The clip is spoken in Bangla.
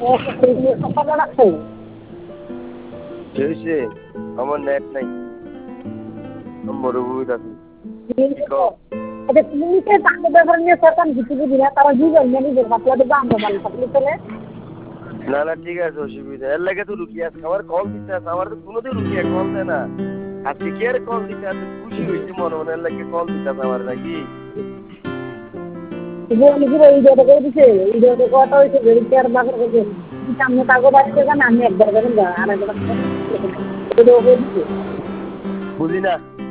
সম্পাদনা রাখছো হয়েছে আমার নেট নাই মরুভূমিতে আছি এটা তুমি তাকে ব্যাপার নিয়ে সরকার কিছু বুঝি না তারা জীবন নিজের মাতলা দেবো আমরা বাড়ি থাকলে চলে না না ঠিক আছে অসুবিধা এর লাগে তো রুকি আছে আমার কল দিতে আছে আমার তো কোনোদিন রুকিয়া কল দেয় না আজকে কি আর কল দিতে আছে খুশি হয়েছে মনে মনে এর লাগে কল দিতে আছে আমার নাকি ইডিওটা করে দিছে ইডিওটা কথা হয়েছে চেয়ার বাগর করছে সামনে কাগজ আসছে কেন আমি একবার করেন আর একবার বুঝি না